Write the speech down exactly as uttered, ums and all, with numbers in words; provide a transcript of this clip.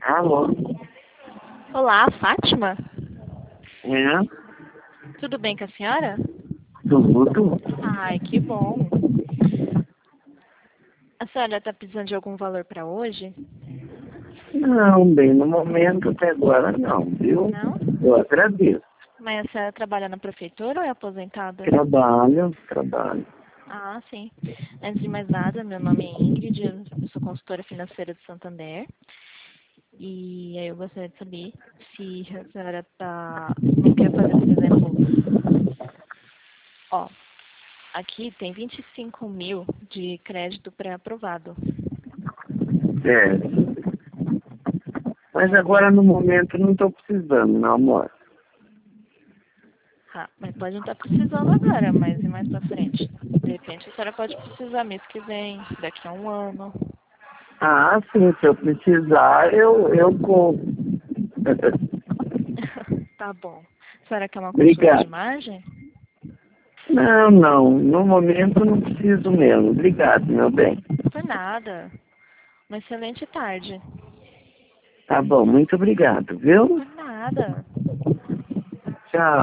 Alô? Olá, Fátima? É? Tudo bem com a senhora? Tudo? Ai, que bom. A senhora está precisando de algum valor para hoje? Não, bem, no momento até agora não, viu? Não? Eu agradeço. Mas a senhora trabalha na prefeitura ou é aposentada? Trabalho, trabalho. Ah, sim. Antes de mais nada, meu nome é Ingrid, eu sou consultora financeira de Santander. E aí eu gostaria de saber se a senhora tá, não quer fazer, por exemplo, ó, aqui tem vinte e cinco mil de crédito pré-aprovado. É. Mas É, agora no momento não estou precisando, meu amor. ah, mas pode não estar precisando agora, mas e mais pra frente? De repente a senhora pode precisar mês que vem, daqui a um ano. Ah, sim, se eu precisar, eu, eu compro. Tá bom. A senhora quer uma consulta de Obrigado. margem? Não, não, no momento não preciso mesmo. Obrigado, meu bem. Por nada. Uma excelente tarde. Tá bom, muito obrigado, viu? Por nada. Tchau.